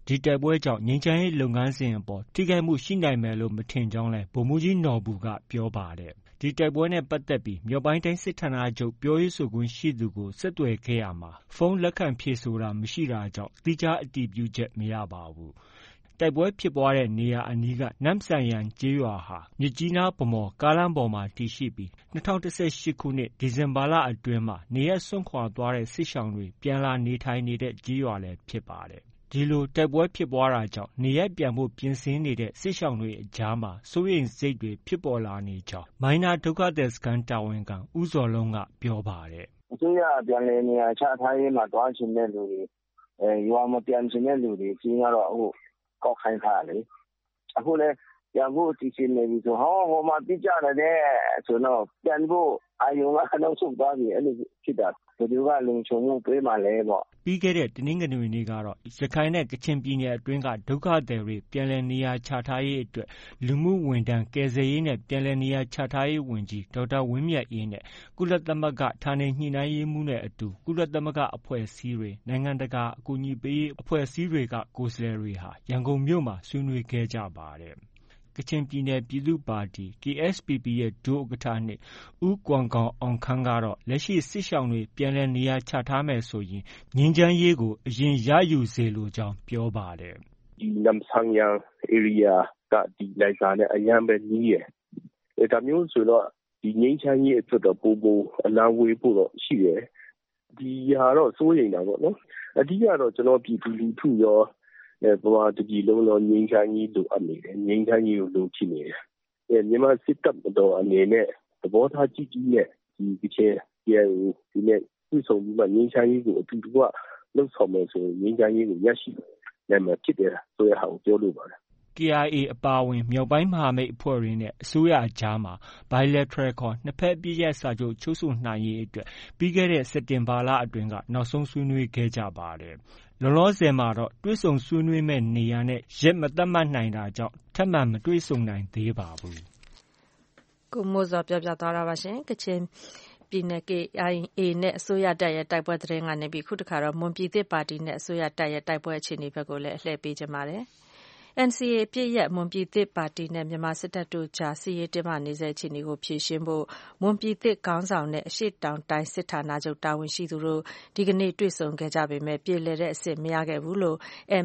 ဒီတိုက်ပွဲကြောင့်ငြိမ်းချမ်းရေးလုပ်ငန်းစဉ်အပေါ်ထိခိုက်မှုရှိနိုင်မယ်လို့မထင်ကြောင်းလည်းဗိုလ်မှူးကြီးနော်ဘူကပြောပါတယ်။ဒီတိုက်ပွဲနဲ့ပတ်သက်ပြီးမြောက်ပိုင်းတိုင်းစစ်ဌာနချုပ်ပြောရေးဆိုခွင့်ရှိသူကိုဆက်သွယ်ခဲ့ရာမှာဖုန်းလက်ခံဖြေဆိုတာမရှိတာကြောင့်သီးခြားအတည်ပြုချက်မရပါဘူး။တိုက်ပွဲဖြစ်ပွားတဲ့နေရာအနီးကနမ်ဆန်ယန်ကျေးရွာဟာမြစ်ကြီးနား-ဗန်းမော်ကားလမ်းပေါ်မှာတည်ရှိပြီး၂၀၁၈ခုနှစ်ဒီဇင်ဘာလအတွင်းမှာနေရပ်စွန့်ခွာသွားတဲ့စစ်ရှောင်တွေပြန်လာနေထိုင်နေတဲ့ကျေးရွာလည်းဖြစ်ပါတယ်။ဒီလိုတိုက်ပွဲဖြစ်ပွားတာကြောင့်နေရပ်ပြန်ဖို့ပြင်ဆင်နေတဲ့စစ်ရှောင်တွေအကြားမှာစိုးရိမ်စိတ်တွေဖြစ်ပေါ်လာနေကြောင်းမိုင်းနားဒုက္ခသည်စခန်းတာဝန်ခံဦးဇော်လုံးကပြောပါတယ်။အစိုးရပြန်လည်နေရာချထားရေးမှာသွားချင်တဲ့လူတွေအဲရွာမပြန်ချင်တဲ့လူတွေကြီးကတော့အခုကောက်ခိုင်းထားလေ။အခုလည်းပြန်ဖို့အစီအစဉ်နေပြီဆိုဟောဟိုမှာပြကြတယ်ဆိုတော့ပြန်ဖို့အာယုံကနောက်ဆုံးသွားပြီအဲ့လိုဖြစ်တာဘယ်သူကလုံခြုံမှုပေးမှလဲပေါ့ပြီးခဲ့တဲ့တနင်္ဂနွေနေ့ကတော့ရခိုင်နဲ့ကချင်ပြည်နယ်အတွင်းကဒုက္ခသည်တွေပြန်လည်နေရာချထားရေးအတွက်လူမှုဝန်ထမ်းကယ်ဆယ်ရေးနဲ့ပြန်လည်နေရာချထားရေးဝန်ကြီးဒေါက်တာဝင်းမြတ်အေးနဲ့ကုလသမဂ္ဂဌာနေညှိနှိုင်းရေးမှူးနဲ့အတူကုလသမဂ္ဂအဖွဲ့အစည်းတွေနိုင်ငံတကာအကူအညီပေးရေးအဖွဲ့အစည်းတွေကကိုယ်စားလှယ်တွေဟာရန်ကုန်မြို့မှာဆွေးနွေးခဲ့ကြပါတယ်ကချင်ပြည်နယ်ပြည်သူ့ပါတီ K S P P ရဲ့ဒုဥက္ကဋ္ဌနဲ့ဦးကွမ်ဂေါင်အောင်ခမ်းကတော့လက်ရှိစစ်ရှောင်တွေပြန်လည်နေရာချထားမယ်ဆိုရင်ငြိမ်းချမ်းရေးကိုအရင်ရယူစေလိုကြောင်းပြောပါတယ်။ဒီနမ်ဆန်ယန် area ကဒီလိုက်စာနဲ့အရန်ပဲနီးရယ်။အဲဒါမျိုးဆိုတော့ဒီငြိမ်းချမ်းရေးအတွက်တော့ပိုပိုအလံဝေးဖို့တော့ရှိတယ်။ဒီဟာတော့စိုးရိမ်တာပေါ့နော်။အဓိကတော့ကျွန်တော်ပြည်သူလူထုရောအဲပမာတကြီးလုံးလုံးငင်းချမ်းကြီးလိုအပ်နေတယ်ငင်းချမ်းကြီးကိုလိုချင်နေတယ်အဲမြန်မာစစ်တပ်တော်အနေနဲ့သဘောထားကြည့်ကြည့်နဲ့ဒီဒီချေရဲဒီနဲ့သူ့ဆောင်ပြီးမှငင်းချမ်းကြီးကိုအတူတူကလှုပ်ဆောင်မယ်ဆိုရင်ငင်းချမ်းကြီးကိုရရှိနိုင်မှာဖြစ်တယ်ဆိုရဟာကိုပြောလို့ပါတယ် K I A အပါအဝင်မြောက်ပိုင်းမဟာမိတ်အဖွဲ့တွေနဲ့အစိုးရအကြားမှာ Bilateral ခေါ်နှစ်ဖက်အပစ်ရပ်စာချုပ်ချုပ်ဆိုနိုင်ရေးအတွက်ပြီးခဲ့တဲ့စက်တင်ဘာလအတွင်းကနောက်ဆုံးဆွေးနွေးခဲ့ကြပါတယ်။လောလောဆယ်မှာတော့တွေ့ဆုံဆွေးနွေးမဲ့နေရာနဲ့ရက်မသတ်မှတ်နိုင်တာကြောင့်ထပ်မံမတွေ့ဆုံနိုင်သေးပါဘူး။ကိုမိုးစောပြောပြသွားတာပါရှင်။ကချင်ပြည်နယ် K I A နဲ့အစိုးရတပ်ရဲ့တိုက်ပွဲသတင်းကနေပြီးခုတခါတော့မွန်ပြည်သစ်ပါတီနဲ့အစိုးရတပ်ရဲ့တိုက်ပွဲအခြေအနေဘက်ကိုလည်းအလှည့်ပေးကြပါမယ်။ N C A ပြည့်ရက်မွန်ပြည်သစ်ပါတီနဲ့မြန်မာစစ်တပ်တို့ကြားစစ်ရေးတင်းမာနေစေအခြေအနေကိုဖြေရှင်းဖို့မွန်ပြည်သစ်ခေါင်းဆောင်နဲ့အရှိတောင်တိုင်းစစ်ဌာနချုပ်တာဝန်ရှိသူတို့ဒီကနေ့တွေ့ဆုံခဲ့ကြပေမဲ့ပြည်လည်တဲ့အဆင့်မရခဲ့ဘူးလို့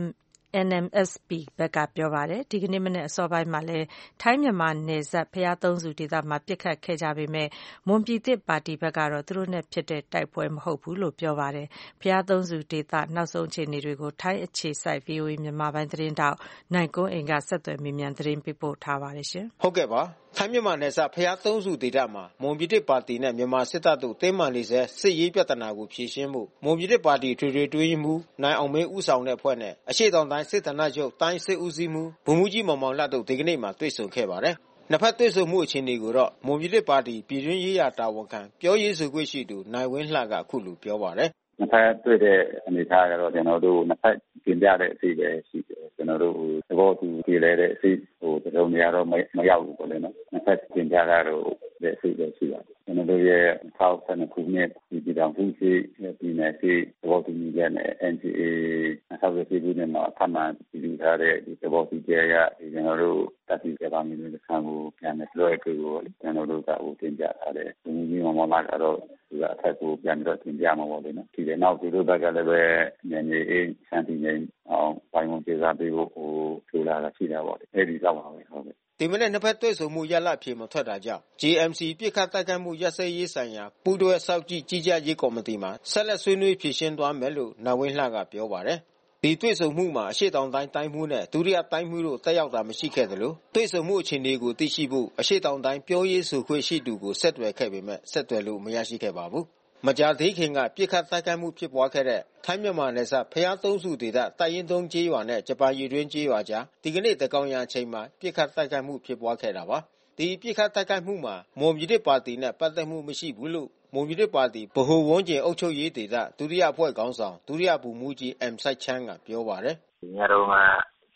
N M S P ဘက်ကပြောပါတယ်ဒီကနေ့မနေ့အစောပိုင်းမှာလည်းထိုင်းမြန်မာနယ်စပ်ဖျားသုံးစုဒေသမှာပြစ်ခတ်ခဲ့ကြပေမဲ့မွန်ပြည်သစ်ပါတီဘက်ကတော့သူတို့နဲ့ဖြစ်တဲ့တိုက်ပွဲမဟုတ်ဘူးလို့ပြောပါတယ်ဖျားသုံးစုဒေသနောက်ဆုံးအခြေအနေတွေကိုထိုင်းအခြေစိုက် V O A မြန်မာပိုင်းသတင်းတောက်နိုင်ကွန်းအိမ်ကဆက်သွယ်မေးမြန်းသတင်းပေးပို့ထားပါတယ်ရှင်ဟုတ်ကဲ့ပါထိုင်းမြန်မာနယ်စပ်ဖျားသုံးစုဒေသမှာမွန်ပြည်သစ်ပါတီနဲ့မြန်မာစစ်တပ်တို့တင်းမာနေစေစစ်ရေးပြဿနာကိုဖြေရှင်းမှုမွန်ပြည်သစ်ပါတီထွေထွေတွင်းမှုနိုင်အောင်မင်းဦးဆောင်တဲ့အဖွဲ့နဲ့အရှိတောင်တိုင်းစစ်ဌာနချုပ်တိုင်းစစ်ဦးစီးမှုဗိုလ်မှူးကြီးမောင်မောင်လတ်တို့ဒီကနေ့မှာတွေ့ဆုံခဲ့ပါတယ်နှစ်ဖက်တွေ့ဆုံမှုအခြေအနေကိုတော့မွန်ပြည်သစ်ပါတီပြည်တွင်းရေးရာတာဝန်ခံပြောရေးဆိုခွင့်ရှိသူနိုင်ဝင်းလှကအခုလိုပြောပါတယ်နှစ်ဖက်တွေ့တဲ့အနေအထားကတော့ကျွန်တော်တို့နှစ်ဖက်ပြင်ပြတဲ့အစီအစဉ်ရှိတယ်ကျွန်တော်တို့သဘောတူကြည်လဲတဲ့အစီဟိုတုံးနေရတော့မရောက်ဘူးပေါ့လေနော်နှစ်ဖက်ပြင်ပြတာတော့တဲ့အစီအစဉ်ရှိပါတယ်ကျွန်တော်တို့ရဲ့ထောက်ဆယ်ခုနှစ်ဒီပြည်တော်မှုရှိပြည်နယ်ရှိသဘောတူညီချက်နဲ့ N C A ဆောက်ရည်ပြည်နယ်မှာအမှန်ပြည်ထားတဲ့ဒီသဘောတူချက်ရကျွန်တော်တို့တတိယပိုင်းမျိုးခံကိုပြန်လဲလွှဲပြီးတော့ကျွန်တော်တို့ကဟိုတင်ပြထားတယ်ဒီမျိုးမှမလာတော့ဒီအထက်ကိုပြန်ပြီးတော့တင်ပြမှာပေါ့လေနော်ဒီနောက်ဒီလိုဘက်ကလည်းပဲညနေအေးစံတီနေအောင်ပိုင်းဝင်ကြေစားပေးဖို့ဟိုထူလာတာရှိတာပေါ့လေအဲဒီတော့ပါပဲဟုတ်ကဲ့ဒီမနေ့နှစ်ဖက်တွေ့ဆုံမှုရလအဖြစ်မထွက်တာကြောင့် J M C ပြစ်ခတ်တိုက်ခိုက်မှုရပ်စဲရေးဆိုင်ရာပူးတွဲစောင့်ကြည့်ကြီးကြပ်ရေးကော်မတီမှာဆက်လက်ဆွေးနွေးဖြေရှင်းသွားမယ်လို့နိုင်ဝင်းလှကပြောပါတယ်ဒီတွေ့ဆုံမှုမှာအရှိတောင်တိုင်းတိုင်းမှုနဲ့ဒုတိယတိုင်းမှုတို့တက်ရောက်တာမရှိခဲ့သလိုတွေ့ဆုံမှုအခြေအနေကိုသိရှိဖို့အရှိတောင်တိုင်းပြောရေးဆိုခွင့်ရှိသူကိုဆက်သွယ်ခဲ့ပေမဲ့ဆက်သွယ်လို့မရရှိခဲ့ပါဘူးမကြာသေးခင်ကပြစ်ခတ်တိုက်ခိုက်မှုဖြစ်ပွားခဲ့တဲ့ထိုင်းမြန်မာနယ်စပ်ဖျားသုံးစုဒေသတိုက်ရင်သုံးကျေးရွာနဲ့ဂျပန်ရေတွင်းကျေးရွာကြားဒီကနေ့တကောင်ရအချိန်မှာပြစ်ခတ်တိုက်ခိုက်မှုဖြစ်ပွားခဲ့တာပါဒီပြစ်ခတ်တိုက်ခိုက်မှုမှာမွန်ပြည်သစ်ပါတီနဲ့ပတ်သက်မှုမရှိဘူးလို့မွန်ပြည်သစ်ပါတီဗဟိုဝန်းကျင်အုပ်ချုပ်ရေးဒေသဒုတိယအဖွဲ့ခေါင်းဆောင်ဒုတိယဗိုလ်မှူးကြီး M စိုက်ချမ်းကပြောပါတယ်ညတော့က J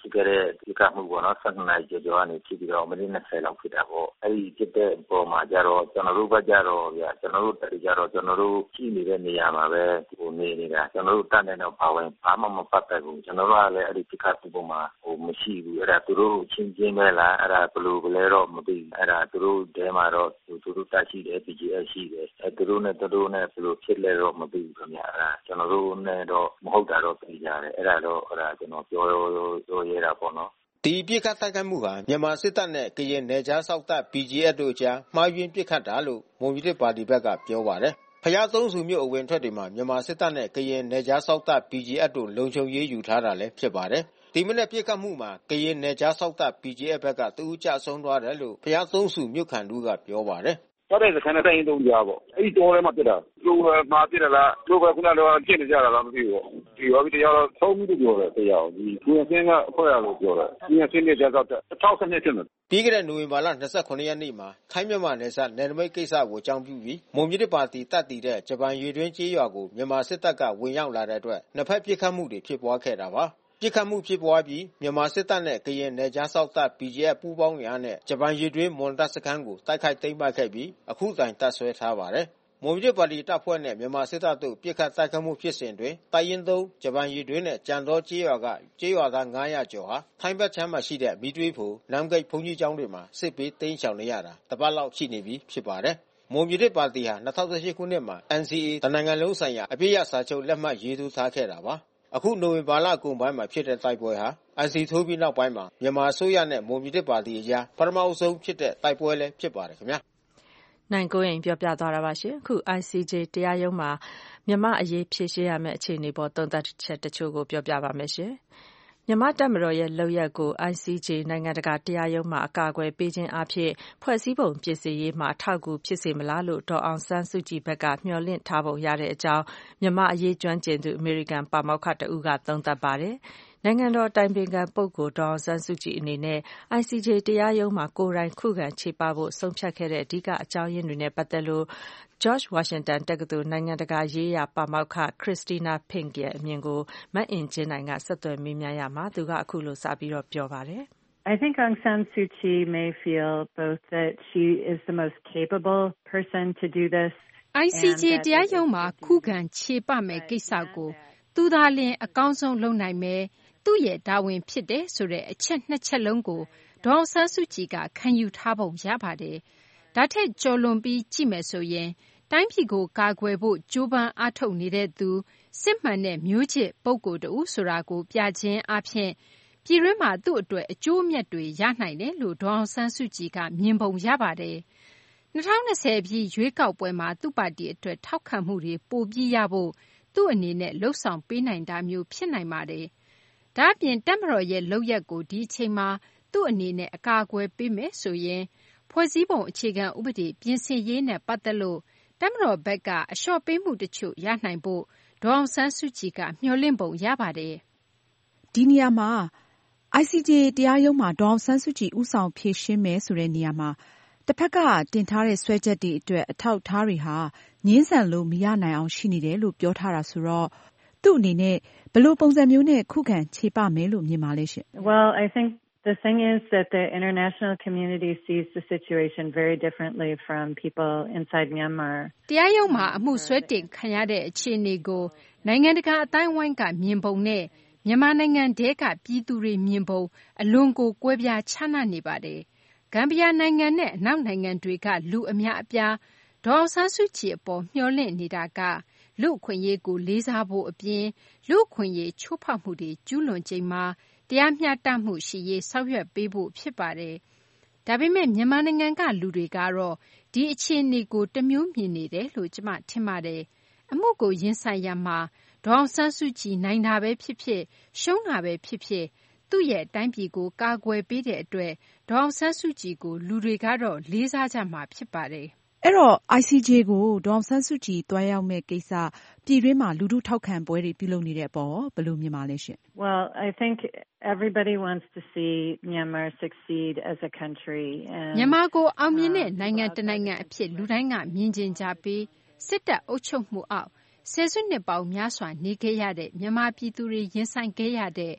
ဖြစ်ခဲ့တဲ့ဒီကမှုပေါ့နော်ဆက်နိုင်ကြကြောကနေဖြစ်ပြီးတော့မိနစ်၂၀လောက်ဖြစ်တာပေါ့အဲ့ဒီဖြစ်တဲ့ပုံမှာကြတော့ကျွန်တော်တို့ကကြတော့ဗျာကျွန်တော်တို့တက်ကြတော့ကျွန်တော်တို့ရှိနေတဲ့နေရာမှာပဲဟိုနေနေတာကျွန်တော်တို့တက်နေတော့ပါဝင်ဘာမှမပတ်သက်ဘူးကျွန်တော်တို့ကလည်းအဲ့ဒီဒီကမှုပုံမှာဟိုမရှိဘူးအဲ့ဒါသူတို့ချင်းချင်းပဲလားအဲ့ဒါဘယ်လိုပဲလဲတော့မသိအဲ့ဒါသူတို့တဲမှာတော့သူတို့တက်ရှိတယ် P G S ရှိတယ်အဲ့သူတို့နဲ့သူတို့နဲ့ဘယ်လိုဖြစ်လဲတော့မသိဘူးခင်ဗျာအဲ့ဒါကျွန်တော်တို့နဲ့တော့မဟုတ်တာတော့သိကြတယ်အဲ့ဒါတော့အဲ့ဒါကျွန်တော်ပြောပြောရတာပေါ့နော်ဒီပြစ်ခတ်တိုက်ခိုက်မှုဟာမြန်မာစစ်တပ်နဲ့ကရင်နယ်ခြားစောင့်တပ် P G S တို့အကြားမှားယွင်းပြစ်ခတ်တာလို့မွန်ပြည်သစ်ပါတီဘက်ကပြောပါတယ်ဖျားသုံးစုမြို့အဝင်ထွက်တွေမှာမြန်မာစစ်တပ်နဲ့ကရင်နယ်ခြားစောင့်တပ် P G S တို့လုံခြုံရေးယူထားတာလည်းဖြစ်ပါတယ်ဒီမနေ့ပြစ်ခတ်မှုမှာကရင်နယ်ခြားစောင့်တပ် P G S ဘက်ကတူးကြဆုံးသွားတယ်လို့ဖျားသုံးစုမြို့ခံတို့ကပြောပါတယ်ဟုတ်တယ်ခဏတိုင်းတုံးကြပေါ့အဲ့ဒီတော်ထဲမှာပြစ်တာသူ့မှာပြစ်တယ်လားသူ့ဘက်ကတော့ပြစ်နေကြတာလားမသိဘူးပေါ့ဒီရောပြီးတရားတော့သုံးပြီးပြောတယ်တရားဒီသူရစင်းကအဖွဲ့ရလို့ပြောတယ်ဒီရစင်းနဲ့ကြောက်တော့တစ်ထောင်စနစ်ဖြစ်တယ်ပြီးခဲ့တဲ့နိုဝင်ဘာလ၂၉ရက်နေ့မှာထိုင်းမြန်မာနယ်စပ်နယ်နိမိတ်ကိစ္စကိုအကြောင်းပြုပြီးမွန်ပြည်သစ်ပါတီတပ်တည်တဲ့ဂျပန်ရေတွင်းကျေးရွာကိုမြန်မာစစ်တပ်ကဝင်ရောက်လာတဲ့အတွက်နှစ်ဖက်ပစ်ခတ်မှုတွေဖြစ်ပွားခဲ့တာပါပြစ်ခတ်မှုဖြစ်ပွားပြီးမြန်မာစစ်တပ်နဲ့ကရင်နယ်ခြားစောင့်တပ် P G S ပူးပေါင်းရာနဲ့ဂျပန်ရေတွင်းမွန်တပ်စခန်းကိုတိုက်ခိုက်သိမ်းပိုက်ခဲ့ပြီးအခုတိုင်တပ်ဆွဲထားပါတယ်။မွန်ပြည်သစ်ပါတီတပ်ဖွဲ့နဲ့မြန်မာစစ်တပ်တို့ပြစ်ခတ်တိုက်ခိုက်မှုဖြစ်စဉ်တွင်တိုင်းရင်းသုံးဂျပန်ရေတွင်းနဲ့ကြံတော်ကျေးရွာကကျေးရွာသား၅၀၀ကျော်ဟာထိုင်းဘက်ခြမ်းမှာရှိတဲ့မီးသွေးဖို့နမ်ဂိတ်ဘုံကြီးကျောင်းတွေမှာစစ်ပေးသိမ်းရှောင်နေရတာတပတ်လောက်ရှိနေပြီဖြစ်ပါတယ်။မွန်ပြည်သစ်ပါတီဟာ၂၀၁၈ခုနှစ်မှာ N C A တနိုင်ငံလုံးဆိုင်ရာအပြည့်အစာချုပ်လက်မှတ်ရေးထိုးထားခဲ့တာပါအခုနိုဝင်ဘာလကုန်ပိုင်းမှာဖြစ်တဲ့တိုက်ပွဲဟာ I C ထိုးပြီးနောက်ပိုင်းမှာမြန်မာအစိုးရနဲ့မွန်ပြည်သစ်ပါတီအကြားပထမဆုံးဖြစ်တဲ့တိုက်ပွဲလည်းဖြစ်ပါတယ်ခင်ဗျာနိုင်ကိုရင်ပြောပြသွားတာပါရှင်အခု I C J တရားရုံးမှာမြန်မာအရေးဖြေရှင်းရမယ့်အခြေအနေပေါ်သုံးသပ်ချက်တချို့ကိုပြောပြပါမယ်ရှင်မြန်မာတပ်မတော်ရဲ့လုပ်ရက်ကို I C J နိုင်ငံတကာတရားရုံးမှာအကာအကွယ်ပေးခြင်းအဖြစ်ဖွဲ့စည်းပုံပြင်ဆင်ရေးမှာထောက်ကူဖြစ်စေမလားလို့ဒေါ်အောင်ဆန်းစုကြည်ဘက်ကမျှော်လင့်ထားပုံရတဲ့အကြောင်းမြန်မာအရေးကျွမ်းကျင်သူအမေရိကန်ပါမောက္ခတဦးကသုံးသပ်ပါတယ်နိုင်ငံတော်တိုင်ပင်ခံပုဂ္ဂိုလ်ဒေါ်အောင်ဆန်းစုကြည်အနေနဲ့ I C J တရားရုံးမှာကိုယ်တိုင်ခုခံချေပဖို့ဆုံးဖြတ်ခဲ့တဲ့အဓိကအကြောင်းရင်းတွေနဲ့ပတ်သက်လို့ George Washington တက္ကသိုလ်နိုင်ငံတကာရေးရာပါမောက္ခ Christina Fink ရဲ့အမြင်ကိုမအင်ကြင်းနိုင်ကဆက်သွယ်မေးမြန်းရမှာသူကအခုလိုစပြီးတော့ပြောပါတယ် I think Aung San Suu Kyi may feel both that she is the most capable person to do this I C J တရားရုံးမှာခုခံချေပမဲ့ကိစ္စကိုသူသာလျှင်အကောင်းဆုံးလုပ်နိုင်မယ်သူ့ရဲ့တာဝန်ဖြစ်တယ်ဆိုတဲ့အချက်နှစ်ချက်လုံးကိုဒေါ်အောင်ဆန်းစုကြည်ကခံယူထားပုံရပါတယ်ဒါထက်ကျော်လွန်ပြီးကြည့်မယ်ဆိုရင်တိုင်းပြည်ကိုကာကွယ်ဖို့ကြိုးပမ်းအားထုတ်နေတဲ့သူစစ်မှန်တဲ့မျိုးချစ်ပုဂ္ဂိုလ်တူဆိုတာကိုပြခြင်းအပြင်ပြည်တွင်းမှာသူ့အတွက်အကျိုးအမြတ်တွေရနိုင်တယ်လို့ဒေါ်အောင်ဆန်းစုကြည်ကမြင်ပုံရပါတယ်၂၀၂၀ပြည့်ရွေးကောက်ပွဲမှာသူ့ပါတီအတွက်ထောက်ခံမှုတွေပိုပြီးရဖို့သူ့အနေနဲ့လှုံ့ဆော်ပေးနိုင်တာမျိုးဖြစ်နိုင်ပါတယ်ဒါအပြင်တပ်မတော်ရဲ့လုပ်ရက်ကိုဒီအချိန်မှာသူ့အနေနဲ့အကာအကွယ်ပေးမယ်ဆိုရင်ဖွဲ့စည်းပုံအခြေခံဥပဒေပြင်ဆင်ရေးနဲ့ပတ်သက်လို့တပ်မတော်ဘက်ကအလျှော့ပေးမှုတချို့ရနိုင်ဖို့ဒေါ်အောင်ဆန်းစုကြည်ကမျှော်လင့်ပုံရပါတယ်ဒီနေရာမှာ I C J တရားရုံးမှာဒေါ်အောင်ဆန်းစုကြည်ဦးဆောင်ဖြေရှင်းမယ်ဆိုတဲ့နေရာမှာတစ်ဖက်ကတင်ထားတဲ့ဆွဲချက်တွေအတွက်အထောက်အထားတွေဟာငြင်းဆန်လို့မရနိုင်အောင်ရှိနေတယ်လို့ပြောထားတာဆိုတော့သူ့အနေနဲ့ဘယ်လိုပုံစံမျိုးနဲ့ခုခံခြေပမယ်လို့မြင်ပါလဲရှင် Well, I think the thing is that the international community sees the situation very differently from people inside Myanmar. တရားရုံးမှာအမှုဆွဲတင်ခံရတဲ့အခြေအနေကိုနိုင်ငံတကာအတိုင်းအဝိုင်းကမြင်ပုံနဲ့မြန်မာနိုင်ငံထဲကပြည်သူတွေမြင်ပုံအလွန်ကိုကွဲပြားခြားနားနေပါတယ်။ဂမ်ဘီယာနိုင်ငံနဲ့အနောက်နိုင်ငံတွေကလူအများအပြားဒေါ်အောင်ဆန်းစုကြည်အပေါ်မျှော်လင့်နေတာကလူ့အခွင့်အရေးကိုလေးစားဖို့အပြင်လူ့အခွင့်အရေးချိုးဖောက်မှုတွေကျူးလွန်ချိန်မှာတရားမျှတမှုရှိရေးဆောင်ရွက်ပေးဖို့ဖြစ်ပါတယ်။ဒါပေမဲ့မြန်မာနိုင်ငံကလူတွေကတော့ဒီအခြေအနေကိုတမျိုးမြင်နေတယ်လို့ကျမထင်ပါတယ်။အမှုကိုရင်ဆိုင်ရမှာဒေါ်အောင်ဆန်းစုကြည်နိုင်တာပဲဖြစ်ဖြစ်ရှုံးတာပဲဖြစ်ဖြစ်သူ့ရဲ့တိုင်းပြည်ကိုကာကွယ်ပေးတဲ့အတွက်ဒေါ်အောင်ဆန်းစုကြည်ကိုလူတွေကတော့လေးစားကြမှာဖြစ်ပါတယ်။အဲ့တော့ I C J ကိုဒေါ်အောင်ဆန်းစုကြည်တွားရောက်မဲ့ကိစ္စပြည်တွင်းမှာလူထုထောက်ခံပွဲတွေပြုလုပ်နေတဲ့အပေါ်ဘယ်လိုမြင်ပါလဲရှင် Well, I think everybody wants to see Myanmar succeed as a country and မြန်မာကိုအောင်မြင်တဲ့နိုင်ငံတစ်နိုင်ငံအဖြစ်လူတိုင်းကမြင်ကျင်ကြပြီးစစ်တပ်အုပ်ချုပ်မှုအောက်ဆယ်စုနှစ်ပေါင်းများစွာနေခဲ့ရတဲ့မြန်မာပြည်သူတွေရင်ဆိုင်ခဲ့ရတဲ့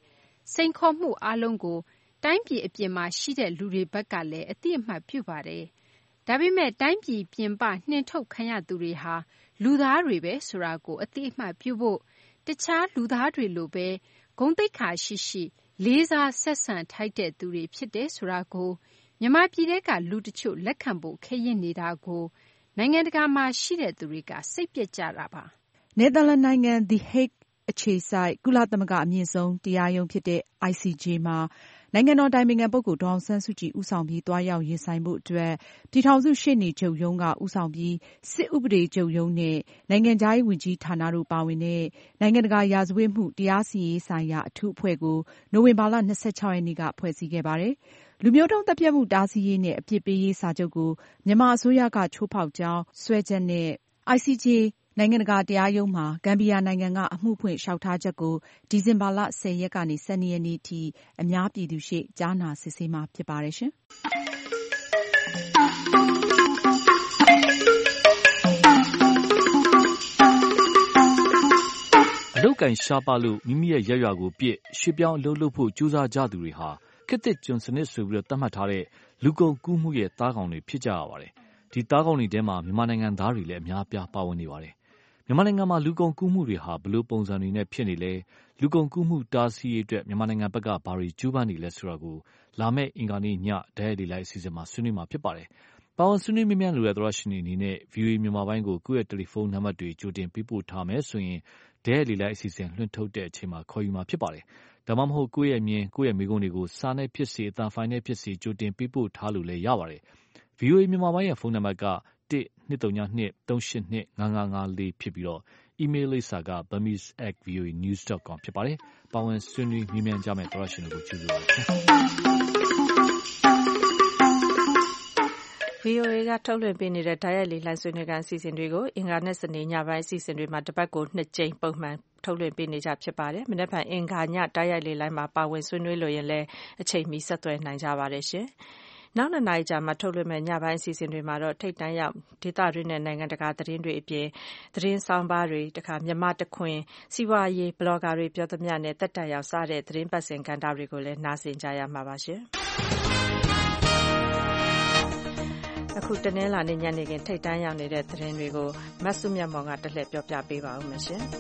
စိန်ခေါ်မှုအားလုံးကိုတိုင်းပြည်အပြင်မှာရှိတဲ့လူတွေဘက်ကလည်းအသိအမှတ်ပြုပါတယ်။ဒါပေမဲ့တိုင်းပြည်ပြင်ပနှင်ထုတ်ခံရသူတွေဟာလူသားတွေပဲဆိုတာကိုအသိအမှတ်ပြုဖို့တခြားလူသားတွေလိုပဲဂုဏ်သိက္ခာရှိရှိလေးစားဆက်ဆံထိုက်တဲ့သူတွေဖြစ်တယ်ဆိုတာကိုမြန်မာပြည်ထဲကလူတချို့လက်ခံဖို့ခက်ရစ်နေတာကိုနိုင်ငံတကာမှာရှိတဲ့သူတွေကစိတ်ပျက်ကြတာပါ။နယ်သာလန်နိုင်ငံ The Hague အခြေစိုက်ကုလသမဂ္ဂအမြင့်ဆုံးတရားရုံးဖြစ်တဲ့ I C J မှာနိုင်ငံတော်တိုင်ပင်ခံပုဂ္ဂိုလ်ဒေါ်အောင်ဆန်းစုကြည်ဦးဆောင်ပြီးသွားရောက်ရင်ဆိုင်ဖို့အတွက်ပြည်ထောင်စုရှေ့နေချုပ်ရုံးကဦးဆောင်ပြီးစစ်ဥပဒေချုပ်ရုံးနဲ့နိုင်ငံခြားရေးဝန်ကြီးဌာနတို့ပါဝင်တဲ့နိုင်ငံတကာရာဇဝတ်မှုတရားစီရင်ရေးဆိုင်ရာအထူးအဖွဲ့ကိုနိုဝင်ဘာလ၂၆ရက်နေ့ကဖွဲ့စည်းခဲ့ပါတယ်။လူမျိုးတုံးသတ်ဖြတ်မှုတားဆီးရေးနဲ့အပြစ်ပေးရေးစာချုပ်ကိုမြန်မာအစိုးရကချိုးဖောက်ကြောင်းစွဲချက်နဲ့ I C J နိုင်ငံတကာတရားရုံးမှာဂမ်ဘီယာနိုင်ငံကအမှုဖွင့်လျှောက်ထားချက်ကိုဒီဇင်ဘာလ၁၀ရက်ကနေ၁၂ရက်နေ့ထိအများပြည်သူရှေ့ကြားနာစစ်ဆေးမှာဖြစ်ပါတယ်ရှင်။အလုပ်ကိုင်ရှားပါလို့မိမိရဲ့ရက်ရွာကိုပြစ်ရွှေ့ပြောင်းအလုပ်လုပ်ဖို့ကြိုးစားကြသူတွေဟာခေတ်သစ်ကျွန်စနစ်ဆိုပြီးသတ်မှတ်ထားတဲ့လူကုန်ကူးမှုရဲ့သားကောင်တွေဖြစ်ကြရပါတယ်။ဒီသားကောင်တွေထဲမှာမြန်မာနိုင်ငံသားတွေလည်းအများအပြားပါဝင်နေပါတယ်။မြန်မာနိုင်ငံမှာလူကုန်ကူးမှုတွေဟာဘယ်လိုပုံစံတွေနဲ့ဖြစ်နေလဲလူကုန်ကူးမှုတားဆီးရေးအတွက်မြန်မာနိုင်ငံဘက်ကဘာတွေကြိုးပမ်းနေလဲဆိုတာကိုလာမယ့်အင်္ဂါနေ့ညဓာတ်ရိုက်လေ့လာအစီအစဉ်မှာဆွေးနွေးမှာဖြစ်ပါတယ်။ပါဝင်ဆွေးနွေးမြန်းလိုတဲ့သောရရှင်တွေအနေနဲ့ ဗွီအိုအေ မြန်မာပိုင်းကိုကိုယ့်ရဲ့တယ်လီဖုန်းနံပါတ်တွေကြိုတင်ပေးပို့ထားမယ်ဆိုရင်ဓာတ်ရိုက်လေ့လာအစီအစဉ်လွှင့်ထုတ်တဲ့အချိန်မှာခေါ်ယူမှာဖြစ်ပါတယ်။ဒါမှမဟုတ်ကိုယ့်ရဲ့အမြင်ကိုယ့်ရဲ့မိကုန်းတွေကိုစာနဲ့ဖြစ်စေအသံဖိုင်နဲ့ဖြစ်စေကြိုတင်ပေးပို့ထားလို့လည်းရပါတယ်။ ဗွီအိုအေမြန်မာပိုင်းရဲ့ဖုန်းနံပါတ်ကတစ် နှစ် သုံး နှစ် သုံး ရှစ် နှစ် ငါး ငါး ငါး လေးဖြစ်ပြီးတော့အီးမေးလ်လိပ်စာက burmese at v o a news dot com ဖြစ်ပါတယ်။ပါဝင်ဆွေးနွေးမြန်းကြမယ့်သောရရှင်တွေကိုကျေးဇူးပါ။ V O A ကထုတ်လွှင့်ပေးနေတဲ့ဓာတ်ရိုက်လေလှိုင်းဆွေးနွေးခန်းအစီအစဉ်တွေကိုအင်္ဂါနဲ့စနေညပိုင်းအစီအစဉ်တွေမှာတပတ်ကိုနှစ်ကြိမ်ပုံမှန်ထုတ်လွှင့်ပေးနေကြဖြစ်ပါတယ်။မနက်ဖြန်အင်္ဂါညဓာတ်ရိုက်လေလှိုင်းမှာပါဝင်ဆွေးနွေးလို့ရင်လည်းအချိန်မီဆက်သွယ်နိုင်ကြပါတယ်ရှင်။နောက်နှစ်နာရီကြာမှထုတ်လွှင့်မယ့်ညပိုင်းအစီအစဉ်တွေမှာတော့ထိပ်တန်းရောက်ဒေသတွင်းနဲ့နိုင်ငံတကာသတင်းတွေအပြင်သတင်းဆောင်းပါးတွေတခါမြန်မာတခွင်စီးပွားရေးဘလော့ဂါတွေပြောသမျှနဲ့တက်တက်ရောက်စတဲ့သတင်းပတ်စဉ်ကဏ္ဍတွေကိုလည်းနားဆင်ကြရမှာပါရှင်။အခုတနင်္လာနေ့ညနေခင်းထိပ်တန်းရောက်နေတဲ့သတင်းတွေကိုမဆုမြတ်မောင်ကတက်လှည့်ပြောပြပေးပါဦးမယ်ရှင်။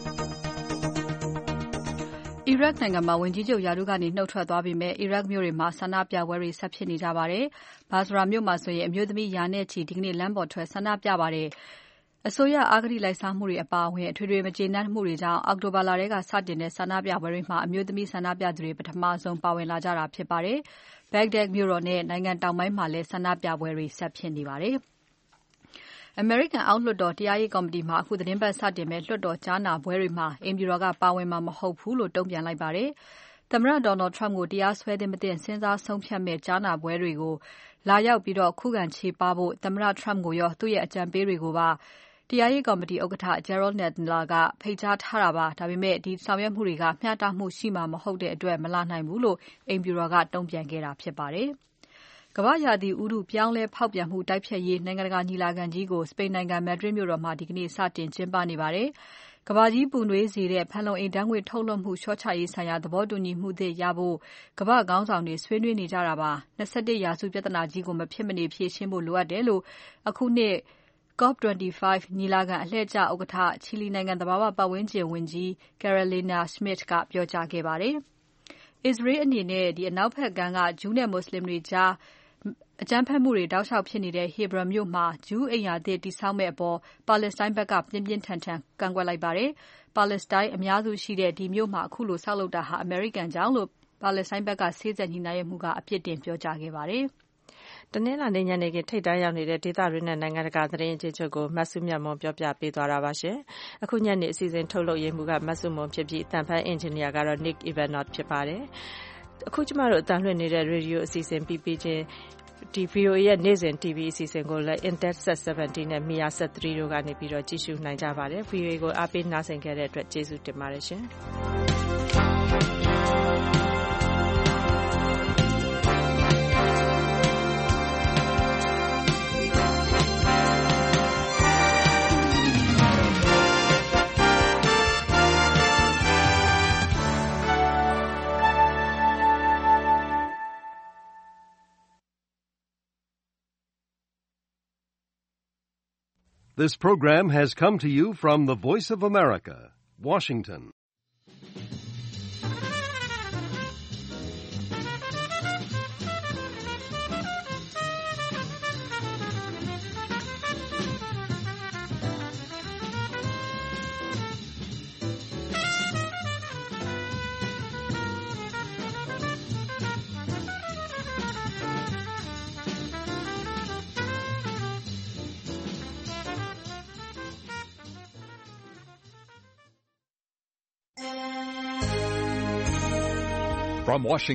အီရတ်နိုင်ငံမှာဝန်ကြီးချုပ်ရာထူးကနေနှုတ်ထွက်သွားပေမဲ့အီရတ်မြို့တွေမှာဆန္ဒပြပွဲတွေဆက်ဖြစ်နေကြပါတယ်။ဘာဇရာမြို့မှာဆိုရင်အမျိုးသမီးရာနဲ့ချီဒီကနေ့လမ်းပေါ်ထွက်ဆန္ဒပြပါတယ်။အစိုးရအဂတိလိုက်စားမှုတွေအပါအဝင်အထွေထွေမကျေနပ်မှုတွေကြောင့်အောက်တိုဘာလထဲကစတင်တဲ့ဆန္ဒပြပွဲတွေမှာအမျိုးသမီးဆန္ဒပြသူတွေပထမဆုံးပါဝင်လာကြတာဖြစ်ပါတယ်။ Baghdad မြို့တော်နဲ့နိုင်ငံတောင်ပိုင်းမှာလည်းဆန္ဒပြပွဲတွေဆက်ဖြစ်နေပါတယ်။ အမေရိကန်အောက်လွှတ်တော်တရားရေးကော်မတီမှာအခုသတင်းပတ်စတင်မဲ့လွှတ်တော်ကြားနာပွဲတွေမှာအိမ်ဖြူတော်ကပါဝင်မှာမဟုတ်ဘူးလို့တုံ့ပြန်လိုက်ပါတယ်။သမ္မတ Donald Trump ကိုတရားစွဲသင့်မသင့်စဉ်းစားဆုံးဖြတ်မဲ့ကြားနာပွဲတွေကိုလာရောက်ပြီးတော့ခုခံချေပဖို့သမ္မတ Trump ကိုရောသူ့ရဲ့အကြံပေးတွေကိုပါတရားရေးကော်မတီဥက္ကဋ္ဌ Jerrold Nadler ကဖိတ်ကြားထားတာပါ။ဒါပေမဲ့ဒီဆောင်ရွက်မှုတွေကမျှတမှုရှိမှာမဟုတ်တဲ့အတွက်မလာနိုင်ဘူးလို့အိမ်ဖြူတော်ကတုံ့ပြန်ခဲ့တာဖြစ်ပါတယ်။ကမ္ဘာ့ရာသီဥတုပြောင်းလဲဖောက်ပြန်မှုတိုက်ဖျက်ရေးနိုင်ငံတကာညီလာခံကြီးကိုစပိန်နိုင်ငံမက်ဒရစ်မြို့တော်မှာဒီကနေ့စတင်ကျင်းပနေပါတယ်။ကမ္ဘာကြီးပူနွေးစေတဲ့ဖန်လုံအိမ်ဓာတ်ငွေ့ထုတ်လွှတ်မှုလျှော့ချရေးဆိုင်ရာသဘောတူညီမှုသစ်ရဖို့ကမ္ဘာ့ခေါင်းဆောင်တွေဆွေးနွေးနေကြတာပါ။၂၁ရာစုပြဿနာကြီးကိုမဖြစ်မနေဖြေရှင်းဖို့လိုအပ်တယ်လို့အခုနှစ် COP ၂၅ ညီလာခံအလှည့်ကျဥက္ကဋ္ဌချီလီနိုင်ငံသဘာဝပတ်ဝန်းကျင်ဝန်ကြီး Carolina Schmidt ကပြောကြားခဲ့ပါတယ်။အစ္စရေးအနေနဲ့ဒီအနောက်ဘက်ကမ်းကဂျူးနဲ့မွတ်ဆလင်တွေကြားအကြမ်းဖက်မှုတွေတောက်လျှောက်ဖြစ်နေတဲ့ Hebron မြို့မှာဂျူးအိမ်ယာသစ်တည်ဆောက်မဲ့အပေါ်ပါလက်စတိုင်းဘက်ကပြင်းပြင်းထန်ထန်ကန့်ကွက်လိုက်ပါတယ်။ပါလက်စတိုင်းအများစုရှိတဲ့ဒီမြို့မှာအခုလိုဆောက်လုပ်တာဟာအမေရိကန်ကြောင့်လို့ပါလက်စတိုင်းဘက်ကစေ့စပ်ညီနိုင်မှုကအပြစ်တင်ပြောကြားခဲ့ပါတယ်။တနင်္လာနေ့ညနေခင်းထိပ်တန်းရောက်နေတဲ့ဒေသတွင်းနဲ့နိုင်ငံတကာသတင်းအကျဉ်းချုပ်ကိုမဆုမြတ်မွန်ပြောပြပေးသွားတာပါရှင်။အခုညနေအစီအစဉ်ထုတ်လုပ်ရေးမှူးကမဆုမွန်ဖြစ်ပြီးအတန်ဖန်အင်ဂျင်နီယာကတော့ Nick Ivanov ဖြစ်ပါတယ်။အခုကျမတို့အတန်လွှင့်နေတဲ့ရေဒီယိုအစီအစဉ်ပြီးပြီးချင်းဒီ V O A ရဲ့နေ့စဉ် T V အစီအစဉ်ကိုလည်း Intelsat ဆယ်နဲ့ Measat သုံးတို့ကနေပြီးတော့ကြည့်ရှုနိုင်ကြပါတယ်။ V O A ကိုအားပေးနားဆင်ခဲ့တဲ့အတွက်ကျေးဇူးတင်ပါတယ်ရှင်။ This program has come to you from the Voice of America, Washington. From Washington.